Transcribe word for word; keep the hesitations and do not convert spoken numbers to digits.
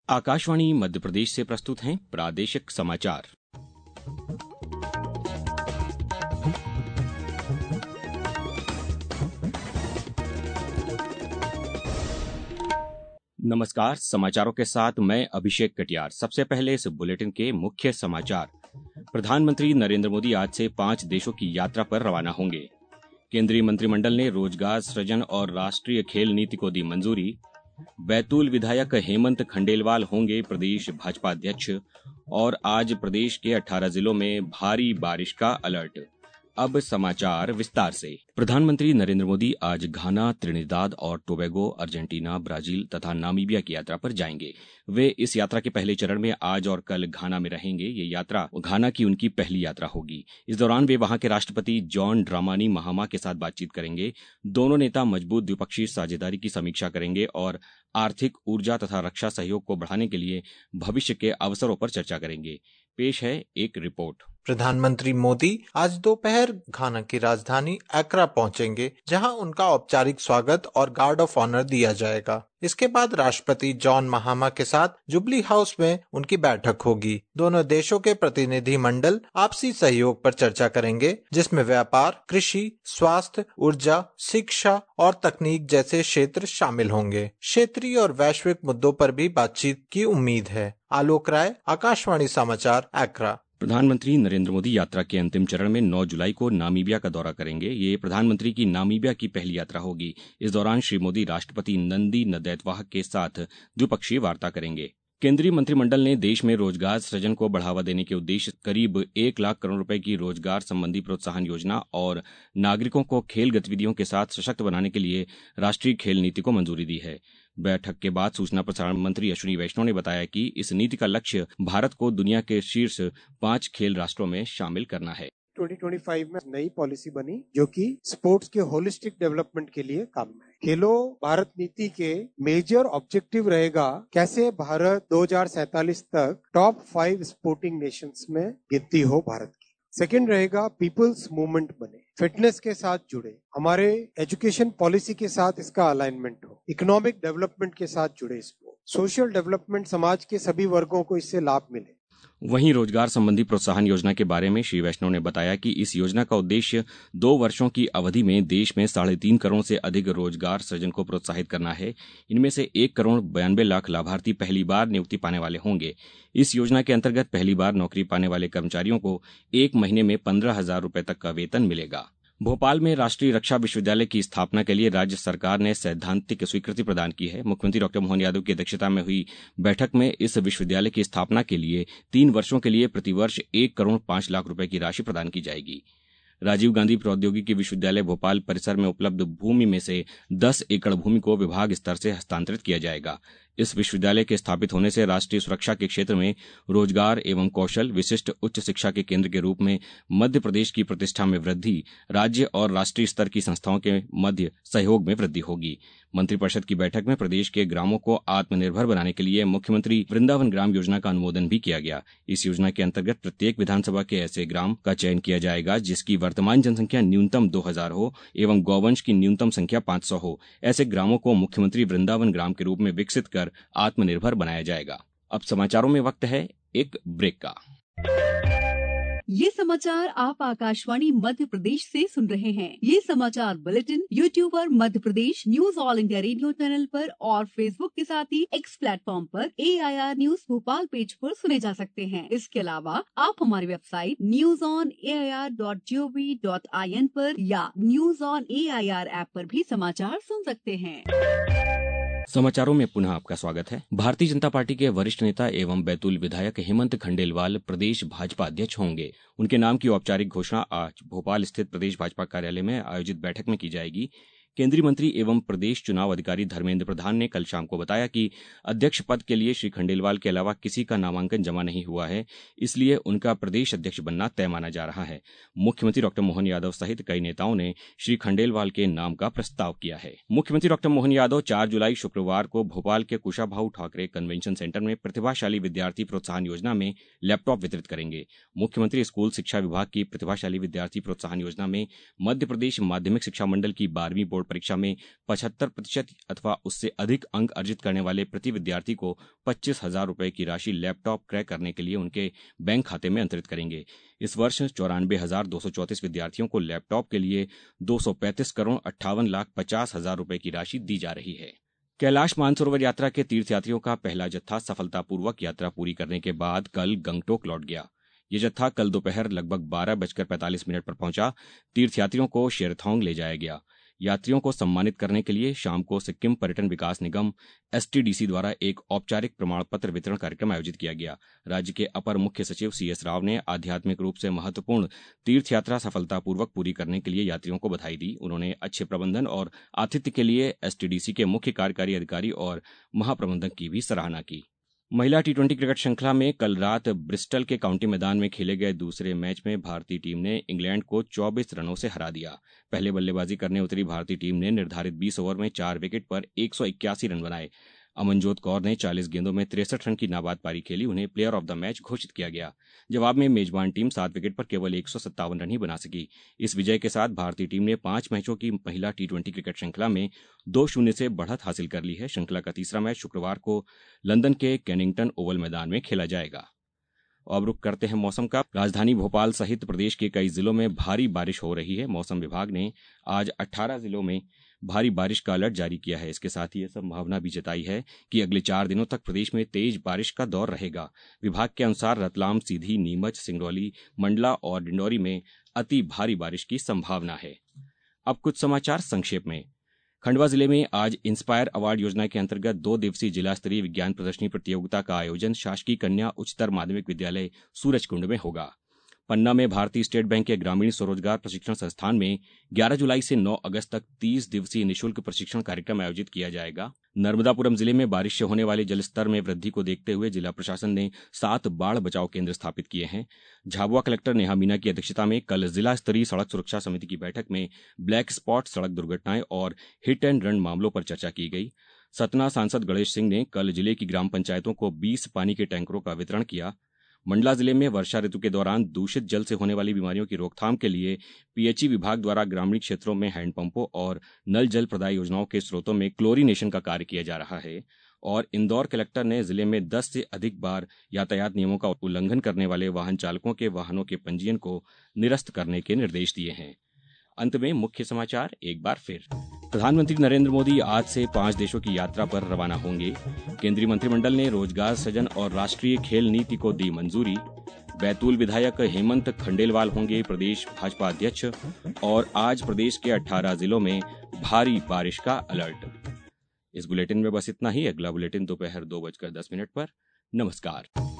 आकाशवाणी मध्य प्रदेश से प्रस्तुत हैं प्रादेशिक समाचार। नमस्कार, समाचारों के साथ मैं अभिषेक कटियार। सबसे पहले इस बुलेटिन के मुख्य समाचार। प्रधानमंत्री नरेंद्र मोदी आज से पांच देशों की यात्रा पर रवाना होंगे। केंद्रीय मंत्रिमंडल ने रोजगार सृजन और राष्ट्रीय खेल नीति को दी मंजूरी। बैतूल विधायक हेमंत खंडेलवाल होंगे प्रदेश भाजपा अध्यक्ष। और आज प्रदेश के अठारह जिलों में भारी बारिश का अलर्ट। अब समाचार विस्तार से। प्रधानमंत्री नरेंद्र मोदी आज घाना, त्रिनिदाद और टोबैगो, अर्जेंटीना, ब्राजील तथा नामीबिया की यात्रा पर जाएंगे। वे इस यात्रा के पहले चरण में आज और कल घाना में रहेंगे। ये यात्रा घाना की उनकी पहली यात्रा होगी। इस दौरान वे वहां के राष्ट्रपति जॉन ड्रामानी महामा के साथ बातचीत करेंगे। दोनों नेता मजबूत द्विपक्षीय साझेदारी की समीक्षा करेंगे और आर्थिक, ऊर्जा तथा रक्षा सहयोग को बढ़ाने के लिए भविष्य के अवसरों पर चर्चा करेंगे। पेश है एक रिपोर्ट। प्रधानमंत्री मोदी आज दोपहर घाना की राजधानी एक्रा पहुंचेंगे, जहां उनका औपचारिक स्वागत और गार्ड ऑफ ऑनर दिया जाएगा। इसके बाद राष्ट्रपति जॉन महामा के साथ जुबली हाउस में उनकी बैठक होगी। दोनों देशों के प्रतिनिधि मंडल आपसी सहयोग पर चर्चा करेंगे, जिसमें व्यापार, कृषि, स्वास्थ्य, ऊर्जा, शिक्षा और तकनीक जैसे क्षेत्र शामिल होंगे। क्षेत्रीय और वैश्विक मुद्दों पर भी बातचीत की उम्मीद है। आलोक राय, आकाशवाणी समाचार, एक्रा। प्रधानमंत्री नरेंद्र मोदी यात्रा के अंतिम चरण में नौ जुलाई को नामीबिया का दौरा करेंगे। ये प्रधानमंत्री की नामीबिया की पहली यात्रा होगी। इस दौरान श्री मोदी राष्ट्रपति नंदी नदैतवाह के साथ द्विपक्षीय वार्ता करेंगे। केंद्रीय मंत्रिमंडल ने देश में रोजगार सृजन को बढ़ावा देने के उद्देश्य करीब एक लाख करोड़ रुपए की रोजगार संबंधी प्रोत्साहन योजना और नागरिकों को खेल गतिविधियों के साथ सशक्त बनाने के लिए राष्ट्रीय खेल नीति को मंजूरी दी है। बैठक के बाद सूचना प्रसारण मंत्री अश्विनी वैष्णव ने बताया कि इस नीति का लक्ष्य भारत को दुनिया के शीर्ष पांच खेल राष्ट्रों में शामिल करना है। दो हज़ार पच्चीस में नई पॉलिसी बनी जो कि स्पोर्ट्स के होलिस्टिक डेवलपमेंट के लिए काम है। खेलो भारत नीति के मेजर ऑब्जेक्टिव रहेगा कैसे भारत दो हज़ार सैंतालीस तक टॉप फाइव स्पोर्टिंग नेशंस में गिनती हो भारत की। सेकंड रहेगा पीपल्स मूवमेंट बने, फिटनेस के साथ जुड़े, हमारे एजुकेशन पॉलिसी के साथ इसका अलाइनमेंट हो, इकोनॉमिक डेवलपमेंट के साथ जुड़े इसको, सोशल डेवलपमेंट, समाज के सभी वर्गों को इससे लाभ मिले। वहीं रोजगार संबंधी प्रोत्साहन योजना के बारे में श्री वैष्णव ने बताया कि इस योजना का उद्देश्य दो वर्षों की अवधि में देश में साढ़े तीन करोड़ से अधिक रोजगार सृजन को प्रोत्साहित करना है। इनमें से एक करोड़ बयानबे लाख लाभार्थी पहली बार नियुक्ति पाने वाले होंगे। इस योजना के अंतर्गत पहली बार नौकरी पाने वाले कर्मचारियों को एक महीने में पंद्रह हजार रुपए तक का वेतन मिलेगा। भोपाल में राष्ट्रीय रक्षा विश्वविद्यालय की स्थापना के लिए राज्य सरकार ने सैद्धांतिक स्वीकृति प्रदान की है। मुख्यमंत्री डॉक्टर मोहन यादव की अध्यक्षता में हुई बैठक में इस विश्वविद्यालय की स्थापना के लिए तीन वर्षों के लिए प्रतिवर्ष एक करोड़ पांच लाख रुपए की राशि प्रदान की जाएगी। राजीव गांधी प्रौद्योगिकी विश्वविद्यालय भोपाल परिसर में उपलब्ध भूमि में से दस एकड़ भूमि को विभाग स्तर से हस्तांतरित किया जाएगा। इस विश्वविद्यालय के स्थापित होने से राष्ट्रीय सुरक्षा के क्षेत्र में रोजगार एवं कौशल, विशिष्ट उच्च शिक्षा के केंद्र के रूप में मध्य प्रदेश की प्रतिष्ठा में वृद्धि, राज्य और राष्ट्रीय स्तर की संस्थाओं के मध्य सहयोग में वृद्धि होगी। मंत्रिपरिषद की बैठक में प्रदेश के ग्रामों को आत्मनिर्भर बनाने के लिए मुख्यमंत्री वृंदावन ग्राम योजना का अनुमोदन भी किया गया। इस योजना के अंतर्गत प्रत्येक विधानसभा के ऐसे ग्राम का चयन किया जाएगा जिसकी वर्तमान जनसंख्या न्यूनतम दो हजार हो एवं गौवंश की न्यूनतम संख्या पांच सौ हो। ऐसे ग्रामों को मुख्यमंत्री वृंदावन ग्राम के रूप में विकसित कर आत्मनिर्भर बनाया जाएगा। अब समाचारों में वक्त है एक ब्रेक का। ये समाचार आप आकाशवाणी मध्य प्रदेश से सुन रहे हैं। ये समाचार बुलेटिन यूट्यूब पर Madhya Pradesh news All India Radio channel पर और फेसबुक के साथ ही एक्स प्लेटफॉर्म पर A I R news Bhopal page पर सुने जा सकते हैं। इसके अलावा आप हमारी website news on A I R dot G O V dot I N पर या news on A I R app पर भी समाचार सुन सकते हैं। समाचारों में पुनः आपका स्वागत है। भारतीय जनता पार्टी के वरिष्ठ नेता एवं बैतूल विधायक हेमंत खंडेलवाल प्रदेश भाजपा अध्यक्ष होंगे। उनके नाम की औपचारिक घोषणा आज भोपाल स्थित प्रदेश भाजपा कार्यालय में आयोजित बैठक में की जाएगी। केंद्रीय मंत्री एवं प्रदेश चुनाव अधिकारी धर्मेंद्र प्रधान ने कल शाम को बताया कि अध्यक्ष पद के लिए श्री खंडेलवाल के अलावा किसी का नामांकन जमा नहीं हुआ है, इसलिए उनका प्रदेश अध्यक्ष बनना तय माना जा रहा है। मुख्यमंत्री डॉक्टर मोहन यादव सहित कई नेताओं ने श्री खंडेलवाल के नाम का प्रस्ताव किया है। मुख्यमंत्री डॉक्टर मोहन यादव चार जुलाई शुक्रवार को भोपाल के कुशाभाऊ ठाकरे कन्वेंशन सेंटर में प्रतिभाशाली विद्यार्थी प्रोत्साहन योजना में लैपटॉप वितरित करेंगे। मुख्यमंत्री स्कूल शिक्षा विभाग की प्रतिभाशाली विद्यार्थी प्रोत्साहन योजना में मध्य प्रदेश माध्यमिक शिक्षा मंडल की बारहवीं बोर्ड बोर्ड परीक्षा में पचहत्तर प्रतिशत अथवा उससे अधिक अंक अर्जित करने वाले प्रति विद्यार्थी को पच्चीस हजार रुपए की राशि लैपटॉप क्रय करने के लिए उनके बैंक खाते में अंतरित करेंगे। इस वर्ष चौरानवे हजार दो सौ चौंतीस विद्यार्थियों को लैपटॉप के लिए दो सौ पैंतीस करोड़ अट्ठावन लाख पचास हजार रुपए की राशि दी जा रही है। कैलाश मानसरोवर यात्रा के तीर्थयात्रियों का पहला जत्था सफलतापूर्वक यात्रा पूरी करने के बाद कल गंगटोक लौट गया। ये जत्था कल दोपहर लगभग बारह बजकर पैंतालीस मिनट पर पहुंचा। तीर्थयात्रियों को शेरथांग ले जाया गया। यात्रियों को सम्मानित करने के लिए शाम को सिक्किम पर्यटन विकास निगम एसटीडीसी द्वारा एक औपचारिक प्रमाण पत्र वितरण कार्यक्रम आयोजित किया गया। राज्य के अपर मुख्य सचिव सी एस राव ने आध्यात्मिक रूप से महत्वपूर्ण तीर्थयात्रा सफलतापूर्वक पूरी करने के लिए यात्रियों को बधाई दी। उन्होंने अच्छे प्रबंधन और आतिथ्य के लिए एसटीडीसी के मुख्य कार्यकारी अधिकारी और महाप्रबंधक की भी सराहना की। महिला टी ट्वेंटी क्रिकेट श्रृंखला में कल रात ब्रिस्टल के काउंटी मैदान में खेले गए दूसरे मैच में भारतीय टीम ने इंग्लैंड को चौबीस रनों से हरा दिया। पहले बल्लेबाजी करने उतरी भारतीय टीम ने निर्धारित बीस ओवर में चार विकेट पर एक सौ इक्यासी रन बनाए। अमनजोत कौर ने चालीस गेंदों में तिरसठ रन की नाबाद पारी खेली। उन्हें प्लेयर ऑफ द मैच घोषित किया गया। जवाब में मेजबान टीम सात विकेट पर केवल एक सौ सत्तावन रन ही बना सकी। इस विजय के साथ भारतीय टीम ने पांच मैचों की महिला टी ट्वेंटी क्रिकेट श्रृंखला में दो शून्य से बढ़त हासिल कर ली है। श्रृंखला का तीसरा मैच शुक्रवार को लंदन के केनिंगटन ओवल मैदान में खेला जाएगा। अब रुक करते हैं मौसम का। राजधानी भोपाल सहित प्रदेश के कई जिलों में भारी बारिश हो रही है। मौसम विभाग ने आज अठारह जिलों में भारी बारिश का अलर्ट जारी किया है। इसके साथ ही यह संभावना भी जताई है कि अगले चार दिनों तक प्रदेश में तेज बारिश का दौर रहेगा। विभाग के अनुसार रतलाम, सीधी, नीमच, सिंगरौली, मंडला और डिंडौरी में अति भारी बारिश की संभावना है। अब कुछ समाचार संक्षेप में। खंडवा जिले में आज इंस्पायर अवार्ड योजना के अंतर्गत दो दिवसीय जिला स्तरीय विज्ञान प्रदर्शनी प्रतियोगिता का आयोजन शासकीय कन्या उच्चतर माध्यमिक विद्यालय सूरजकुंड में होगा। पन्ना में भारतीय स्टेट बैंक के ग्रामीण स्वरोजगार प्रशिक्षण संस्थान में ग्यारह जुलाई से नौ अगस्त तक तीस दिवसीय निःशुल्क प्रशिक्षण कार्यक्रम आयोजित किया जाएगा। नर्मदापुरम जिले में बारिश से होने वाले जलस्तर में वृद्धि को देखते हुए जिला प्रशासन ने सात बाढ़ बचाव केंद्र स्थापित किए हैं। झाबुआ कलेक्टर नेहा मीना की अध्यक्षता में कल जिला स्तरीय सड़क सुरक्षा समिति की बैठक में ब्लैक स्पॉट सड़क दुर्घटनाएं और हिट एंड रन मामलों पर चर्चा की गई। सतना सांसद गणेश सिंह ने कल जिले की ग्राम पंचायतों को बीस पानी के टैंकरों का वितरण किया। मंडला जिले में वर्षा ऋतु के दौरान दूषित जल से होने वाली बीमारियों की रोकथाम के लिए पीएचई विभाग द्वारा ग्रामीण क्षेत्रों में हैंडपंपों और नल जल प्रदाय योजनाओं के स्रोतों में क्लोरीनेशन का कार्य किया जा रहा है। और इंदौर कलेक्टर ने जिले में दस से अधिक बार यातायात नियमों का उल्लंघन करने वाले वाहन चालकों के वाहनों के पंजीयन को निरस्त करने के निर्देश दिए हैं। अंत में मुख्य समाचार एक बार फिर। प्रधानमंत्री नरेंद्र मोदी आज से पांच देशों की यात्रा पर रवाना होंगे। केंद्रीय मंत्रिमंडल ने रोजगार सृजन और राष्ट्रीय खेल नीति को दी मंजूरी। बैतूल विधायक हेमंत खंडेलवाल होंगे प्रदेश भाजपा अध्यक्ष। और आज प्रदेश के अठारह जिलों में भारी बारिश का अलर्ट। इस बुलेटिन में बस इतना ही। अगला बुलेटिन दोपहर दो बजकर दस मिनट पर। नमस्कार।